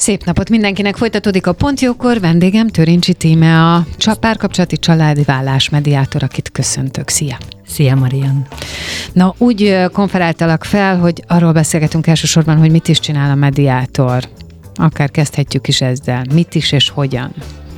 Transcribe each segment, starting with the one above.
Szép napot mindenkinek, folytatódik a Pont Jókor, vendégem Törincsi Tíme, a párkapcsolati családi vállás mediátor, akit köszöntök. Szia! Szia, Marian! Na, úgy konferáltalak fel, hogy arról beszélgetünk elsősorban, hogy mit is csinál a mediátor. Akár kezdhetjük is ezzel. Mit is és hogyan?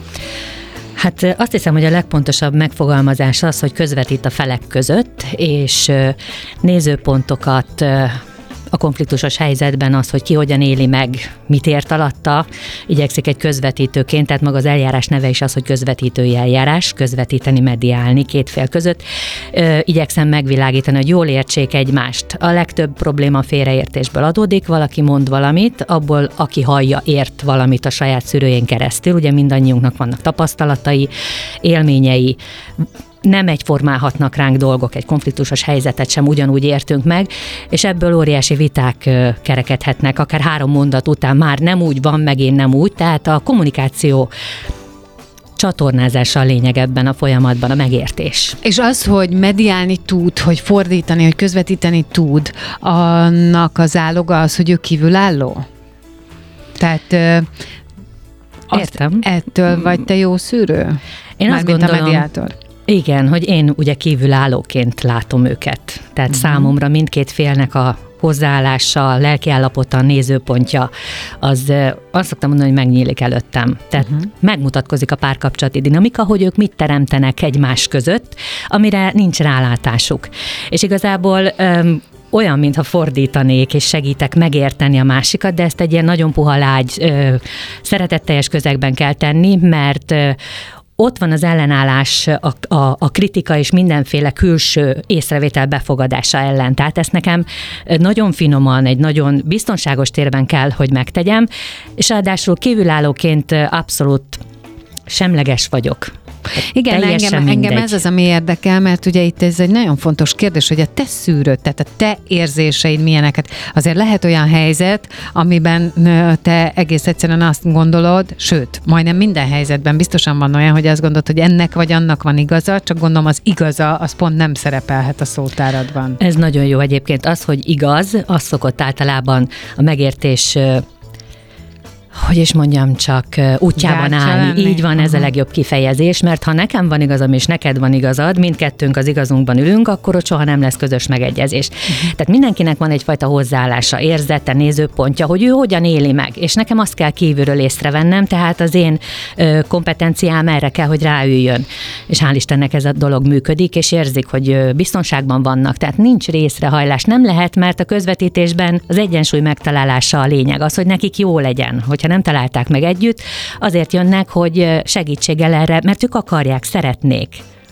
Hát azt hiszem, hogy a legpontosabb megfogalmazás az, hogy közvetít a felek között, és nézőpontokat a konfliktusos helyzetben az, hogy ki hogyan éli meg, mit ért alatta, igyekszik egy közvetítőként, tehát maga az eljárás neve is az, hogy közvetítői eljárás, közvetíteni, mediálni két fél között. Igyekszem megvilágítani, hogy jól értsék egymást. A legtöbb probléma félreértésből adódik, valaki mond valamit, abból aki hallja, ért valamit a saját szűrőjén keresztül, ugye mindannyiunknak vannak tapasztalatai, élményei, nem egyformán hatnak ránk dolgok, egy konfliktusos helyzetet sem ugyanúgy értünk meg, és ebből óriási viták kerekedhetnek, akár 3 mondat után már nem úgy van, meg én nem úgy, tehát a kommunikáció csatornázása a lényeg ebben a folyamatban, a megértés. És az, hogy mediálni tud, hogy fordítani, hogy közvetíteni tud, annak az áloga az, hogy ő kívülálló? Tehát értem. Ettől vagy te jó szűrő? Én azt gondolom, a mediátor? Igen, hogy én ugye kívülállóként látom őket. Tehát számomra mindkét félnek a hozzáállása, a lelkiállapota, a nézőpontja, az azt szoktam mondani, hogy megnyílik előttem. Tehát megmutatkozik a párkapcsolati dinamika, hogy ők mit teremtenek egymás között, amire nincs rálátásuk. És igazából olyan, mintha fordítanék, és segítek megérteni a másikat, de ezt egy ilyen nagyon puha, lágy, szeretetteljes közegben kell tenni, mert ott van az ellenállás, a kritika és mindenféle külső észrevétel befogadása ellen. Tehát ezt nekem nagyon finoman, egy nagyon biztonságos térben kell, hogy megtegyem, és ráadásul kívülállóként abszolút semleges vagyok. Igen, engem ez az, ami érdekel, mert ugye itt ez egy nagyon fontos kérdés, hogy a te szűrőd, tehát a te érzéseid milyeneket. Azért lehet olyan helyzet, amiben te egész egyszerűen azt gondolod, sőt, majdnem minden helyzetben biztosan van olyan, hogy azt gondolod, hogy ennek vagy annak van igaza, csak gondolom az igaza, az pont nem szerepelhet a szótáradban. Ez nagyon jó egyébként. Az, hogy igaz, az szokott általában a megértés hogy is mondjam, csak útjában állni. Így van, ez a legjobb kifejezés, mert ha nekem van igazam, és neked van igazad, mindkettőnk az igazunkban ülünk, akkor ott soha nem lesz közös megegyezés. Tehát mindenkinek van egyfajta hozzáállása, érzete, nézőpontja, hogy ő hogyan éli meg, és nekem azt kell kívülről észrevennem, tehát az én kompetenciám erre kell, hogy ráüljön. És hál' Istennek ez a dolog működik, és érzik, hogy biztonságban vannak, tehát nincs részrehajlás, nem lehet, mert a közvetítésben az egyensúly megtalálása a lényeg, az, hogy nekik jó legyen, hogyha nem találták meg együtt, azért jönnek, hogy segítséggel erre, mert ők akarják, szeretnék.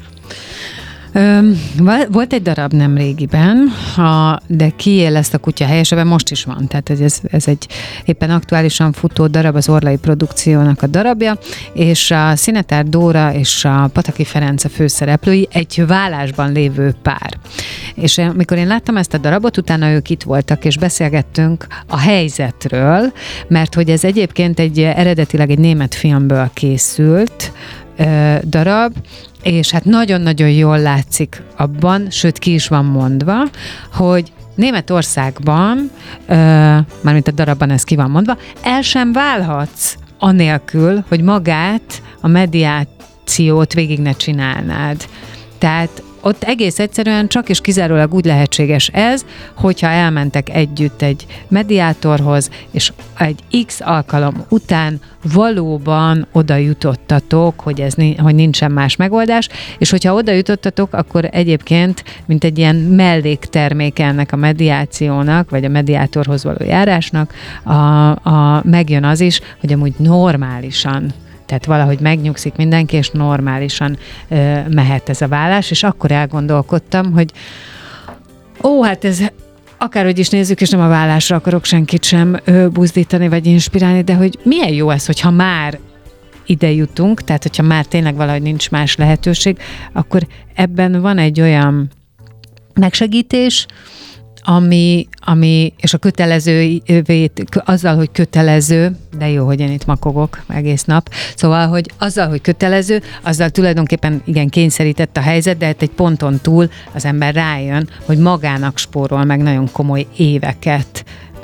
Volt egy darab nem régiben, de kiél ezt a kutya helyesebben, most is van, tehát ez egy éppen aktuálisan futó darab, az Orlai produkciónak a darabja, és a Szinetár Dóra és a Pataki Ferenc a főszereplői, egy vállásban lévő pár. És amikor én láttam ezt a darabot, utána ők itt voltak, és beszélgettünk a helyzetről, mert hogy ez egyébként eredetileg egy német filmből készült darab, és hát nagyon-nagyon jól látszik abban, sőt ki is van mondva, hogy Németországban, mármint a darabban ez ki van mondva, el sem válhatsz anélkül, hogy magát, a mediációt végig ne csinálnád. Tehát ott egész egyszerűen csak és kizárólag úgy lehetséges ez, hogyha elmentek együtt egy mediátorhoz, és egy X alkalom után valóban oda jutottatok, hogy nincsen más megoldás, és hogyha oda jutottatok, akkor egyébként, mint egy ilyen melléktermék ennek a mediációnak, vagy a mediátorhoz való járásnak, megjön az is, hogy amúgy normálisan, tehát valahogy megnyugszik mindenki, és normálisan mehet ez a vállás, és akkor elgondolkodtam, hogy hát ez akárhogy is nézzük, és nem a vállásra akarok senkit sem buzdítani, vagy inspirálni, de hogy milyen jó ez, hogyha már ide jutunk, tehát hogyha már tényleg valahogy nincs más lehetőség, akkor ebben van egy olyan megsegítés, ami és a kötelezővét, azzal, hogy kötelező, de jó, hogy én itt makogok egész nap, szóval, hogy azzal, hogy kötelező, azzal tulajdonképpen igen kényszerített a helyzet, de hát egy ponton túl az ember rájön, hogy magának spórol meg nagyon komoly éveket,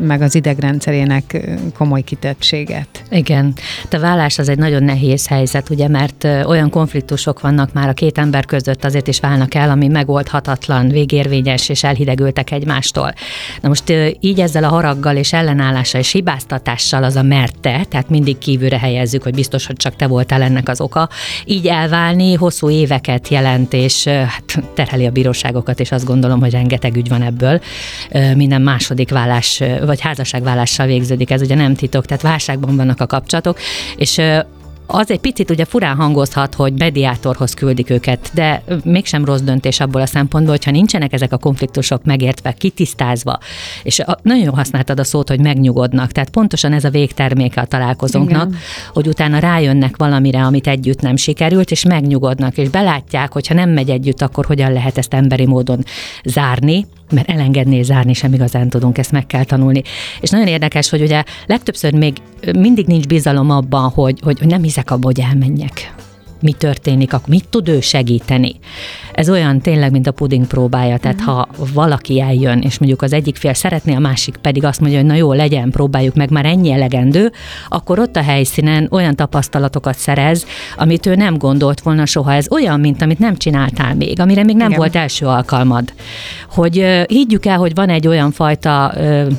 meg az idegrendszerének komoly kitettséget. Igen. A vállás az egy nagyon nehéz helyzet, ugye, mert olyan konfliktusok vannak már a két ember között, azért is válnak el, ami megoldhatatlan, végérvényes, és elhidegültek egymástól. Na most így ezzel a haraggal és ellenállással és hibáztatással az a merte, tehát mindig kívülre helyezzük, hogy biztos, hogy csak te voltál ennek az oka. Így elválni hosszú éveket jelent, és hát terheli a bíróságokat, és azt gondolom, hogy rengeteg ügy van ebből. Minden második vállás, vagy házasságvállással végződik, ez ugye nem titok, tehát válságban vannak a kapcsolatok, és az egy picit ugye furán hangozhat, hogy mediátorhoz küldik őket, de mégsem rossz döntés abból a szempontból, hogyha nincsenek ezek a konfliktusok megértve, kitisztázva, és nagyon jól használtad a szót, hogy megnyugodnak, tehát pontosan ez a végterméke a találkozónknak, igen, hogy utána rájönnek valamire, amit együtt nem sikerült, és megnyugodnak, és belátják, hogyha nem megy együtt, akkor hogyan lehet ezt emberi módon zárni, mert elengedni és zárni sem igazán tudunk, ezt meg kell tanulni. És nagyon érdekes, hogy ugye legtöbbször még mindig nincs bizalom abban, hogy nem hiszek abban, hogy elmenjek. Mi történik, akkor mit tud ő segíteni? Ez olyan tényleg, mint a puding próbája, tehát ha valaki eljön, és mondjuk az egyik fél szeretné, a másik pedig azt mondja, hogy na jó, legyen, próbáljuk meg, már ennyi elegendő, akkor ott a helyszínen olyan tapasztalatokat szerez, amit ő nem gondolt volna soha. Ez olyan, mint amit nem csináltál még, amire még nem igen, volt első alkalmad. Hogy higgyük el, hogy van egy olyan fajta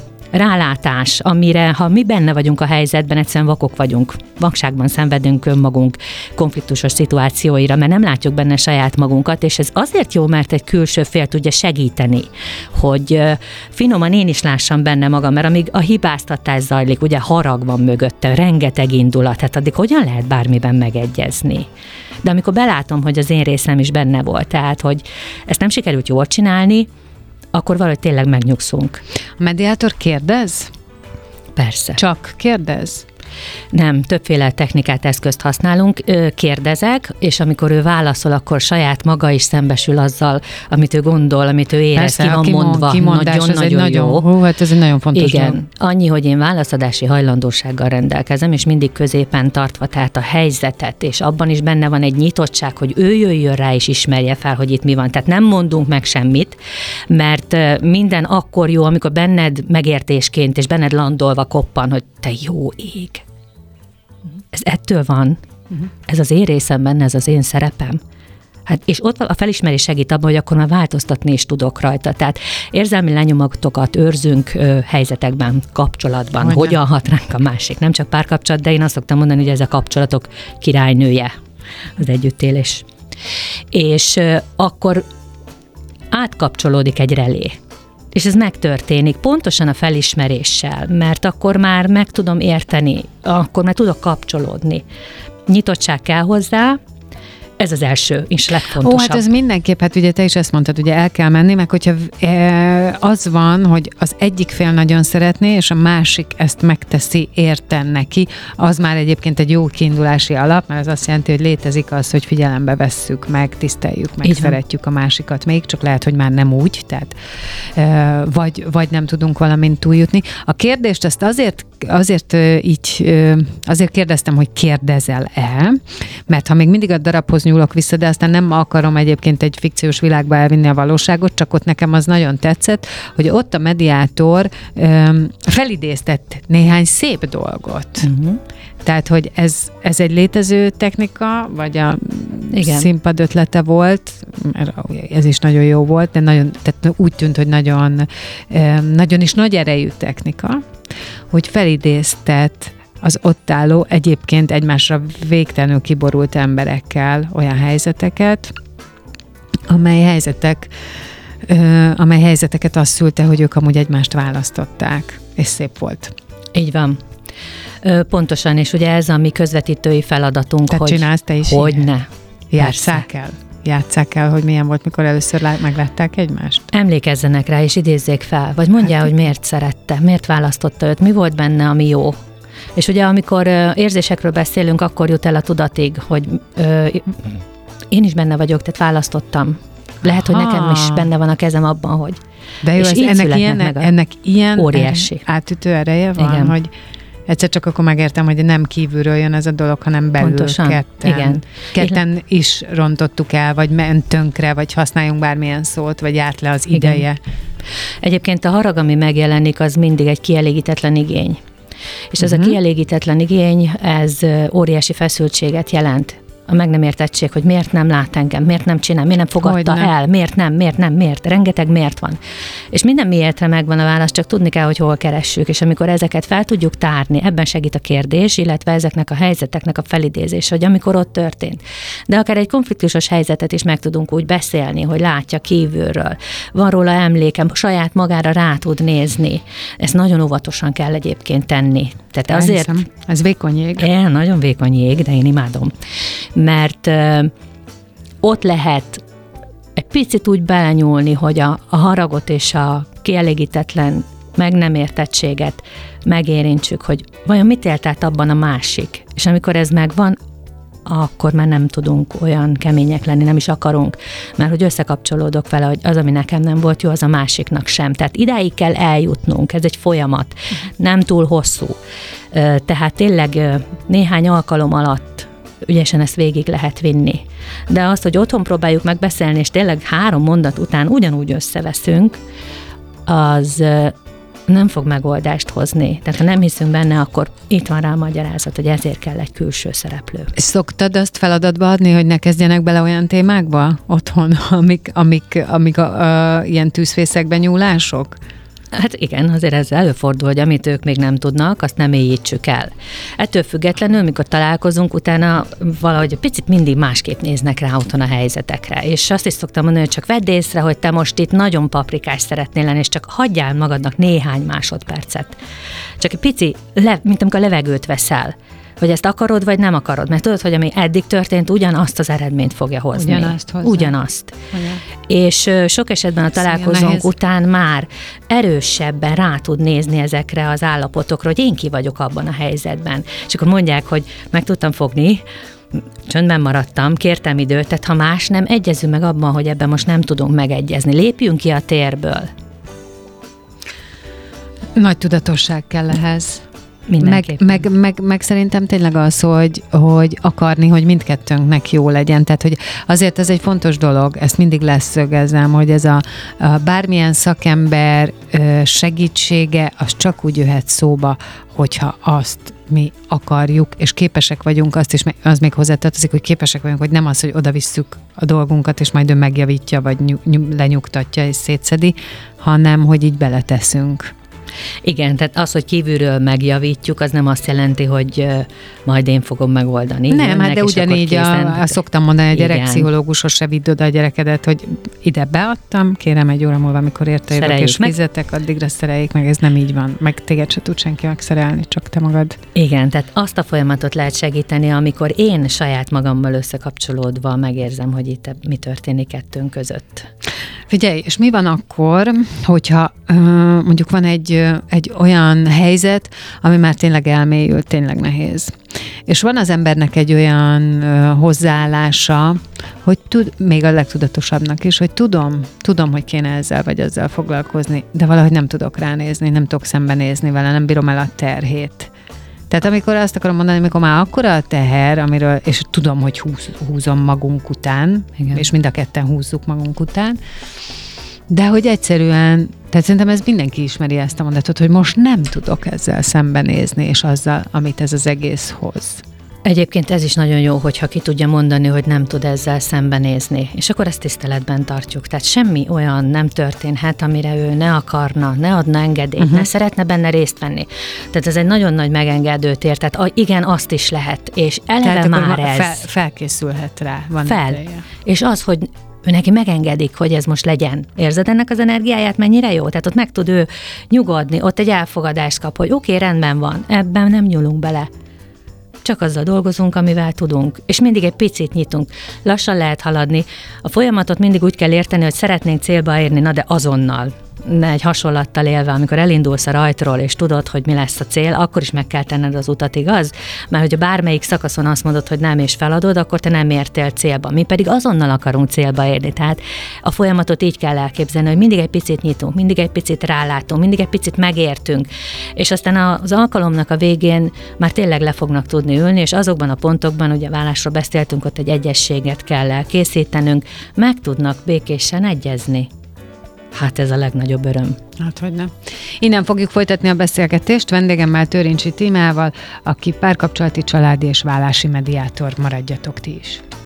rálátás, amire, ha mi benne vagyunk a helyzetben, egyszerűen vakok vagyunk. Vakságban szenvedünk önmagunk konfliktusos szituációira, mert nem látjuk benne saját magunkat, és ez azért jó, mert egy külső fél tudja segíteni, hogy finoman én is lássam benne magam, mert amíg a hibáztatás zajlik, ugye harag van mögötte, rengeteg indulat, hát addig hogyan lehet bármiben megegyezni? De amikor belátom, hogy az én részem is benne volt, tehát, hogy ezt nem sikerült jól csinálni, akkor valahogy tényleg megnyugszunk. A mediátor kérdez? Persze. Csak kérdez? Nem, többféle technikát, eszközt használunk, kérdezek, és amikor ő válaszol, akkor saját maga is szembesül azzal, amit ő gondol, amit ő érez, persze, ki van mondva. Nagyon-nagyon jó. Hát ez egy nagyon fontos igen, dolog. annyi, hogy én válaszadási hajlandósággal rendelkezem, és mindig középen tartva, tehát a helyzetet, és abban is benne van egy nyitottság, hogy ő jöjjön rá, és ismerje fel, hogy itt mi van. Tehát nem mondunk meg semmit, mert minden akkor jó, amikor benned megértésként, és benned landolva koppan, hogy te jó ég. Ez ettől van. Ez az én részem benne, ez az én szerepem. Hát, és ott a felismerés segít abban, hogy akkor már változtatni is tudok rajta. Tehát érzelmi lenyomatokat őrzünk helyzetekben, kapcsolatban. Hogyan hat ránk a másik. Nem csak párkapcsolat, de én azt szoktam mondani, hogy ez a kapcsolatok királynője, az együttélés. És akkor átkapcsolódik egy relé. És ez megtörténik pontosan a felismeréssel, mert akkor már meg tudom érteni, akkor már tudok kapcsolódni. Nyitottság kell hozzá, ez az első és legfontosabb. Ó, hát ez mindenképp, hát ugye te is ezt mondtad, ugye el kell menni, meg hogyha az van, hogy az egyik fél nagyon szeretné, és a másik ezt megteszi érten neki, az már egyébként egy jó kiindulási alap, mert az azt jelenti, hogy létezik az, hogy figyelembe vesszük, meg tiszteljük, meg szeretjük a másikat még, csak lehet, hogy már nem úgy, tehát vagy nem tudunk valamint túljutni. A kérdést ezt azért kérdeztem, hogy kérdezel-e, mert ha még mindig a darabhoz nyúlok vissza, de aztán nem akarom egyébként egy fikciós világba elvinni a valóságot, csak ott nekem az nagyon tetszett, hogy ott a mediátor felidéztett néhány szép dolgot. Uh-huh. Tehát, hogy ez egy létező technika, vagy a igen, színpad ötlete volt, ez is nagyon jó volt, de tehát úgy tűnt, hogy nagyon is nagy erejű technika, hogy felidéztet az ott álló, egyébként egymásra végtelenül kiborult emberekkel olyan helyzeteket, amely helyzeteket azt szülte, hogy ők amúgy egymást választották, és szép volt. Így van. Pontosan, és ugye ez a mi közvetítői feladatunk, te hogy csinálsz, te is hogyne. Játsszák el, hogy milyen volt, mikor először meglátták egymást? Emlékezzenek rá, és idézzék fel, vagy mondják, hogy miért szerette, miért választotta őt, mi volt benne, ami jó. És ugye amikor érzésekről beszélünk, akkor jut el a tudatig, hogy én is benne vagyok, tehát választottam. Lehet, hogy nekem is benne van a kezem abban, hogy... De jó, ennek ilyen óriási átütő ereje van, igen, hogy egyszer csak akkor megértem, hogy nem kívülről jön ez a dolog, hanem belül. Pontosan. Ketten is rontottuk el, vagy ment tönkre, vagy használjunk bármilyen szót, vagy járt le az ideje. Egyébként a harag, ami megjelenik, az mindig egy kielégítetlen igény. És ez a kielégítetlen igény, ez óriási feszültséget jelent. A meg nem értettség, hogy miért nem lát engem, miért nem csinál, miért nem fogadta el, miért. Rengeteg miért van. És minden miértre megvan a válasz, csak tudni kell, hogy hol keressük, és amikor ezeket fel tudjuk tárni, ebben segít a kérdés, illetve ezeknek a helyzeteknek a felidézése, hogy amikor ott történt. De akár egy konfliktusos helyzetet is meg tudunk úgy beszélni, hogy látja kívülről. Van róla emlékem, saját magára rá tud nézni. Ezt nagyon óvatosan kell egyébként tenni. Tehát azért... Ez vékony jég. Nagyon vékony jég, de én imádom. Mert ott lehet egy picit úgy belenyúlni, hogy a haragot és a kielégítetlen meg nem értettséget megérintsük, hogy vajon mit élt át abban a másik. És amikor ez megvan, akkor már nem tudunk olyan kemények lenni, nem is akarunk, mert hogy összekapcsolódok vele, hogy az, ami nekem nem volt jó, az a másiknak sem. Tehát idáig kell eljutnunk, ez egy folyamat, nem túl hosszú. Tehát tényleg néhány alkalom alatt ügyesen ezt végig lehet vinni. De azt, hogy otthon próbáljuk megbeszélni, és tényleg 3 mondat után ugyanúgy összeveszünk, az nem fog megoldást hozni. Tehát ha nem hiszünk benne, akkor itt van rá a magyarázat, hogy ezért kell egy külső szereplő. Szoktad azt feladatba adni, hogy ne kezdjenek bele olyan témákba otthon, amik ilyen tűzfészekben nyúlások? Hát igen, azért ez előfordul, hogy amit ők még nem tudnak, azt nem éljítsük el. Ettől függetlenül, mikor találkozunk, utána valahogy picit mindig másképp néznek rá otthon a helyzetekre. És azt is szoktam mondani, hogy csak vedd észre, hogy te most itt nagyon paprikás szeretnél lenni, és csak hagyjál magadnak néhány másodpercet. Csak egy pici, mint amikor levegőt veszel, hogy ezt akarod, vagy nem akarod. Mert tudod, hogy ami eddig történt, ugyanazt az eredményt fogja hozni. Ugyanazt. És sok esetben a találkozónk után már erősebben rá tud nézni ezekre az állapotokra, hogy én ki vagyok abban a helyzetben. És akkor mondják, hogy meg tudtam fogni, csöndben maradtam, kértem időt, tehát ha más nem, egyezünk meg abban, hogy ebben most nem tudunk megegyezni. Lépjünk ki a térből. Nagy tudatosság kell ehhez. Meg szerintem tényleg az, hogy akarni, hogy mindkettőnknek jó legyen. Tehát, hogy azért ez egy fontos dolog, ezt mindig leszögezem, hogy ez a bármilyen szakember segítsége, az csak úgy jöhet szóba, hogyha azt mi akarjuk, és képesek vagyunk, azt is, az még hozzátartozik, hogy képesek vagyunk, hogy nem az, hogy oda visszük a dolgunkat, és majd ő megjavítja, vagy lenyugtatja és szétszedi, hanem, hogy így beleteszünk. Igen, tehát az, hogy kívülről megjavítjuk, az nem azt jelenti, hogy majd én fogom megoldani. Nem, hát de ugyanígy szoktam mondani, a gyerekpszichológushoz se vidd oda a gyerekedet, hogy ide beadtam, kérem egy óra múlva, amikor érte jövök, és fizetek, addigra szereljék meg, ez nem így van. Meg téged se tud senki megszerelni, csak te magad. Igen, tehát azt a folyamatot lehet segíteni, amikor én saját magammal összekapcsolódva megérzem, hogy itt mi történik kettőnk között. Figyelj, és mi van akkor, hogyha mondjuk van egy olyan helyzet, ami már tényleg elmélyült, tényleg nehéz. És van az embernek egy olyan hozzáállása, hogy még a legtudatosabbnak is, hogy tudom, hogy kéne ezzel vagy azzal foglalkozni, de valahogy nem tudok ránézni, nem tudok szembenézni vele, nem bírom el a terhét. Tehát amikor azt akarom mondani, amikor már akkora a teher, és tudom, hogy húzom magunk után, igen, és mind a ketten húzzuk magunk után, de hogy egyszerűen, tehát szerintem ez mindenki ismeri ezt a mondatot, hogy most nem tudok ezzel szembenézni, és azzal, amit ez az egész hoz. Egyébként ez is nagyon jó, hogyha ki tudja mondani, hogy nem tud ezzel szembenézni, és akkor ezt tiszteletben tartjuk. Tehát semmi olyan nem történhet, amire ő ne akarna, ne adna engedélyt, ne szeretne benne részt venni. Tehát ez egy nagyon nagy megengedő tér, tehát igen, azt is lehet, és eleve már ez. Felkészülhet rá, van ideje. És az, hogy ő neki megengedik, hogy ez most legyen. Érzed ennek az energiáját, mennyire jó? Tehát ott meg tud ő nyugodni, ott egy elfogadást kap, hogy oké, rendben van, ebben nem nyúlunk bele. Csak azzal dolgozunk, amivel tudunk, és mindig egy picit nyitunk. Lassan lehet haladni. A folyamatot mindig úgy kell érteni, hogy szeretnénk célba érni, na de azonnal. Egy hasonlattal élve, amikor elindulsz a rajtról, és tudod, hogy mi lesz a cél, akkor is meg kell tenned az utat, igaz? Mert hogyha bármelyik szakaszon azt mondod, hogy nem, és feladod, akkor te nem értél célba. Mi pedig azonnal akarunk célba érni. Tehát a folyamatot így kell elképzelni, hogy mindig egy picit nyitunk, mindig egy picit rálátunk, mindig egy picit megértünk, és aztán az alkalomnak a végén már tényleg le fognak tudni ülni, és azokban a pontokban, ugye vállásról beszéltünk, ott egy egyességet kell elkészítenünk, meg tudnak békésen egyezni. hát ez a legnagyobb öröm. Hát, hogy nem. Innen fogjuk folytatni a beszélgetést vendégemmel, Törincsi Tímával, aki párkapcsolati, családi és vállási mediátor. Maradjatok ti is.